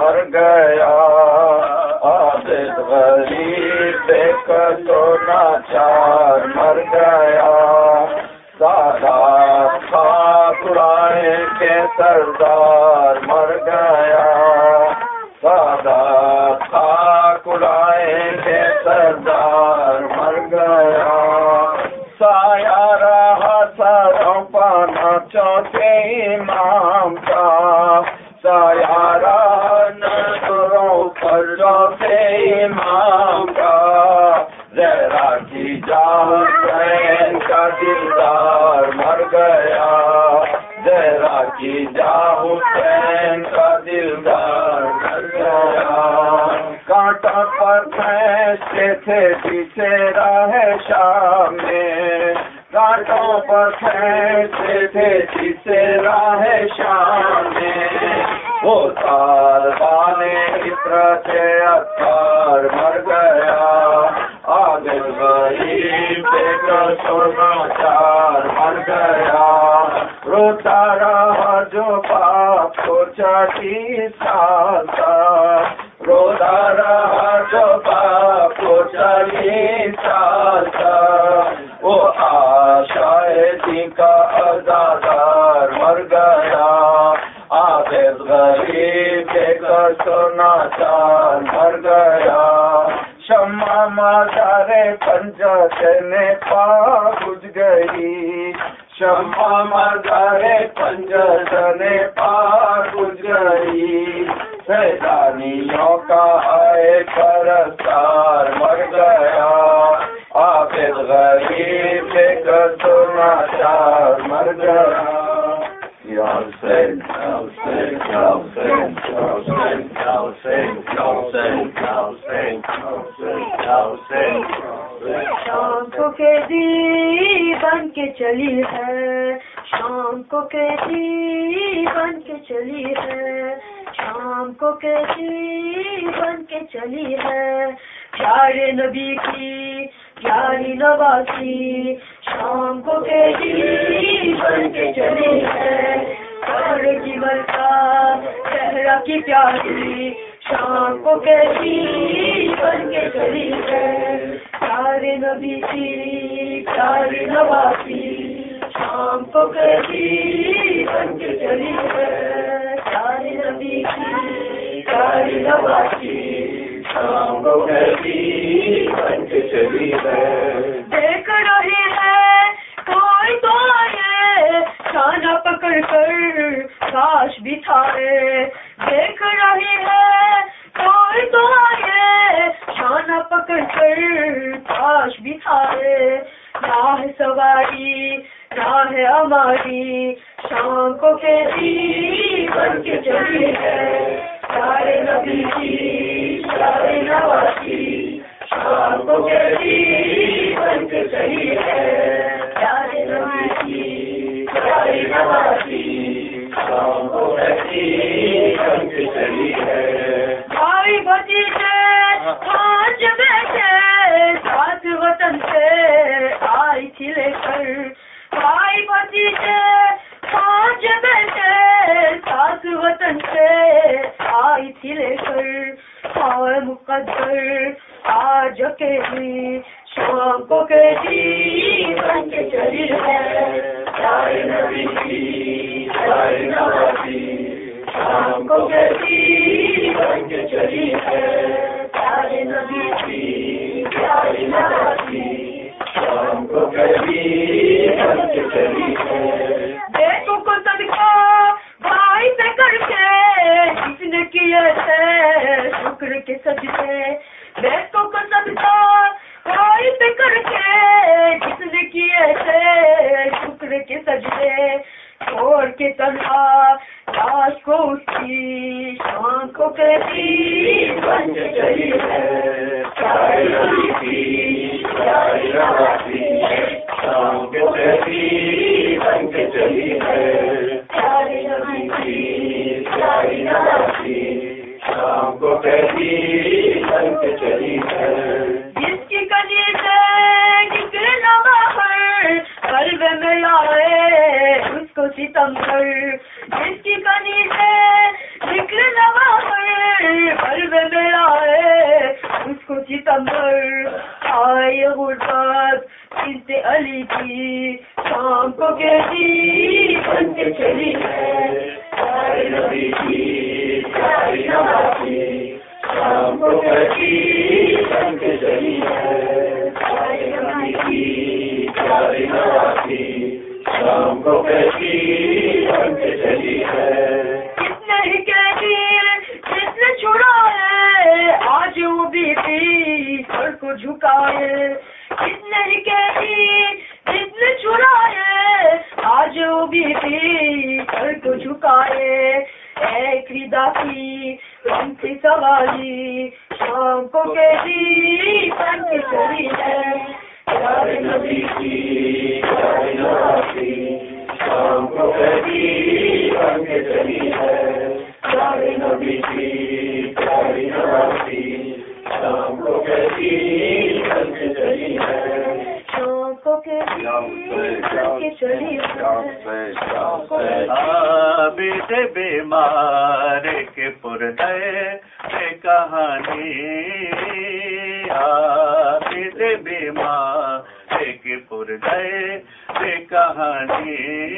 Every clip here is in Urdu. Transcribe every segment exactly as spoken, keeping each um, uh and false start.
مر گیا عابد غریب دیکھ تو ناچار مر گیا سادات تھا قرآن کے سردار مر گیا سادات تھا قرآن کے سردار مر گیا سایہ رہا سروں پانا چوتھے امام کا سایہ رہا نظروں پر چوتھے امام کا زہرا کی جان حسین کا دلدار مر گیا زہرا کی جان حسین کا دلدار مر گیا کانٹا پر پھینستے تھے پیچھے راہ شام میں کانٹوں پر پھینستے تھے پیچھے راہ شام میں وہ طالبان عطرت عطار مر گیا عابد غریب دیکھ تو ناچار مر گیا روتا رہا جو باپ کو چالیس سال کا روتا رہا جو باپ کو چالیس سال کا وہ آشائے کا ازادار مر گیا عابد غریب دیکھ تو ناچار مر گیا شمع مزار پنجتن پا بجھ گئی شمع مزار پنجتن پا بجھ گئی سیلانیوں کا آئے پرستار مر گیا عابد غریب دیکھ تو ناچار مر گیا یا حسین یا حسین یا حسین یا حسین یا حسین یا حسین یا حسین یا حسین شام کو قیدی بن کے چلی ہے شام کو قیدی بن کے چلی ہے شام کو قیدی بن کے چلی ہے پیارے نبی کی پیاری نواسی شام کو قیدی بن کے چلی ہے قبر کی ملکہ صحرا کی پیاری شام کو قیدی بن کے چلی ہے پیارے نبی کی پیاری نواسی شام کو قیدی بن کے چلی ہے پیارے نبی کی پیاری نواسی شام کو قیدی بن کے چلی ہے دیکھ رہی ہے کوئی تو آئے کھانا پکڑ کر کاش بٹھائے دیکھ رہی ہے کوئی تو آئے کھانا پکڑ کر کاش بٹھائے راہ سواری راہ ہماری شام کو قیدی بن کے چلی ہے پیارے نبی کی پیاری نواسی شام کو قیدی بن کے چلی ہے پیارے نبی کی پیاری نواسی شام کو قیدی بن کے چلی ہے بھائی بھتیجے آج بیٹھے ساتھ وطن سے آئی تھی لے کر بھائی بھتیجے آج بیٹھے ساتھ وطن سے آئی تھی لے کر اور مقدر آج اکیلی شام کو قیدی بن کے چلی ہے پیارے نبی کی پیاری نواسی شام کو قیدی بن کے چلی ہے پیارے نبی کی پیاری نواسی شام کو قیدی بن کے چلی ہے بیٹوں کو صدقہ بھائی سے کر کے جس نے کیے تھے شکر کے سجدے بیٹوں کو صدقہ بھائی سے کر کے جس نے کیے تھے شکر کے سجدے چھوڑ کے تنہا لاش کو اس کی شام کو قیدی بن کے چلی ہے پیارے نبی کی پیاری نواسی شام کو قیدی بن کے چلی ہے پیارے نبی کی پیاری نواسی شام کو قیدی بن کے چلی ہے جس کی کلی سے نکلنا باہر قلب میں لائے اس کو ستم کر جس کی کلی سے نکلنا باہر کو ستمبر آئے غربت بنت علی کی شام کو کیسی بن کے چلی ہے پیارے نبی کی پیاری نواسی شام کو کیسی بن کے چلی ہے پیارے نبی کی پیاری نواسی شام کو کیسی بن کے چلی ہے کتنے ہی کہتی جس نے چھڑا ہے آج وہ بی بی سر کو جھکائے کتنے ہی کہتی جس نے چھڑا ہے آج وہ بی بی سر کو جھکائے ایک ردا کی غم کی سواری شام کو کیسی بن کے چلی ہے پیارے نبی کی پیاری نواسی شام کو کیسی بن کے چلی ہے پیارے نبی کی پیاری نواسی شام کو کیسی بن کے چلی ہے شام کو کیسی بن کے چلی ہے شام کو عابد بیمار کے پردے کہانی عابد بیمار کے پردے کہانی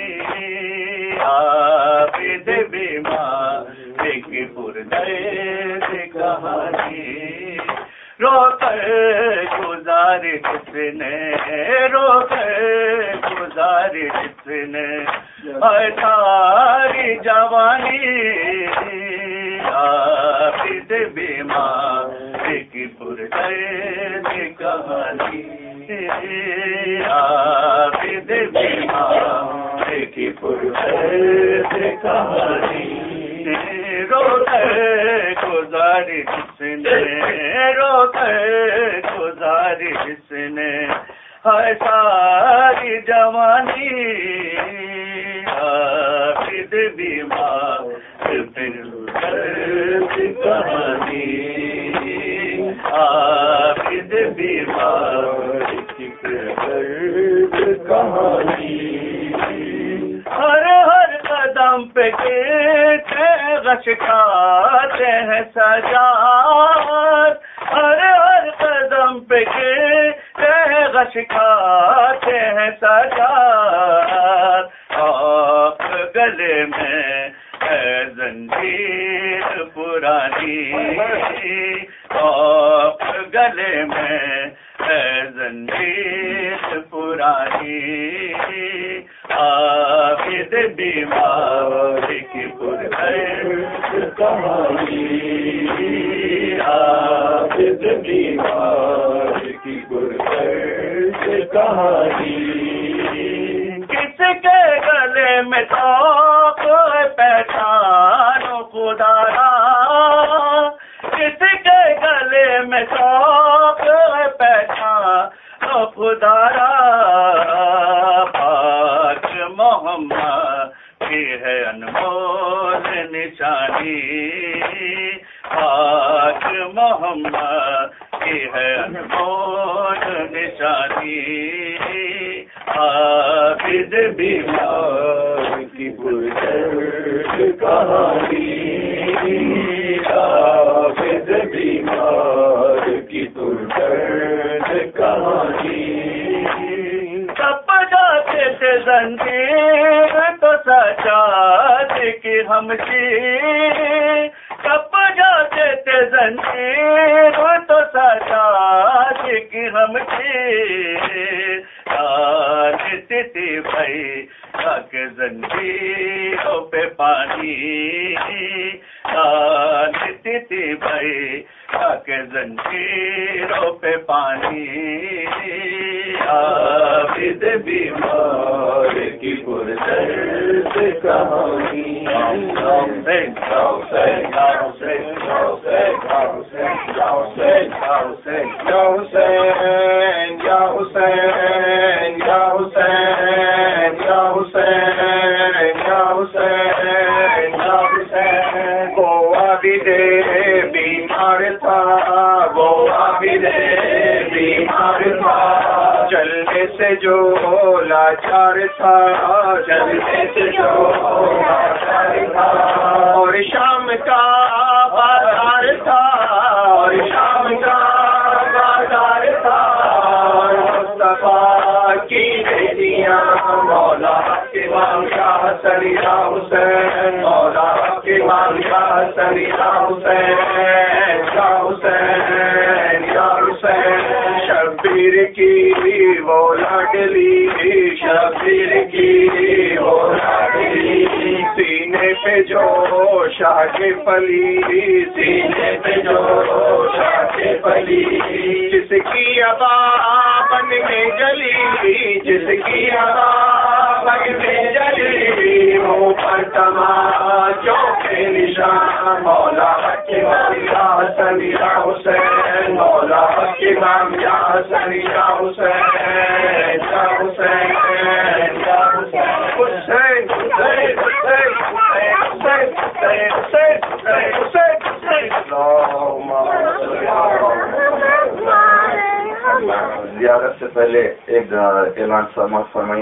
عابد بیمار کے پردے کہانی رو کر گزار جس نے رو کر گزار جس نے ساری جوانی عابد بیمار کی پردے کہانی عابد بیمار کی پردے کہانی رو کر گزار جس نے رو کر گزار جس نے ہے ساری جوانی عابد بیمار پھر درد کہانی عابد بیمار کی درد کہانی ہر ہر قدم پہ غش کھاتے ہیں سجاد ہر ہر قدم پہ غش کھاتے ہیں سجاد آپ گلے میں ہے زنجیر پرانی آپ گلے میں ہے زنجیر پرانی عابد بیمار کی پردے کہانی عابد بیمار کی پردے کہانی کس کے گلے میں تو پہچان خدا را کس کے گلے میں تو پہچان خدا را پاک محمد کی ہے انمول نشانی پاک محمد کی ہے انمول نشانی عابد بیمار کی پردرد کہانی عابد بیمار کی پردرد کہانی کب جاتے تھے زنجیر تو سجاد کی ہم شیر کب جاتے تھے زنجیر تو سجاد کی ہم شیر آنتی تھی بھائی کے زنجیروں پہ پانی آنتی تھی بھائی کے زنجیروں پہ پانی عابد بیمار کی پردرد کہانی بیمار تھا وہ عابد بیمار تھا چلنے سے جو لاچار تھا چلنے سے جو لاچار تھا اور شام کا بازار تھا اور شام کا حسن یا حسین مولا حق امام یا حسن یا حسین یا حسین یا حسین شبیر کی وہ لاڈلی شبیر کی وہ لاڈلی سینے پہ جو شاہ کے پلی سینے پہ جو شاہ کے پلی جس کی عبا بن میں جلی جس کی عبا بن میں جلی منہ پر تماچوں کے نشان مولا حق امام یا حسن یا حسین مولا حق امام یا حسن یا حسین یا حسین یا حسین حسین حسین حسین حسین حسین حسین حسین حسین زیارت سے پہلے ایک اعلان سماعت فرمائیے.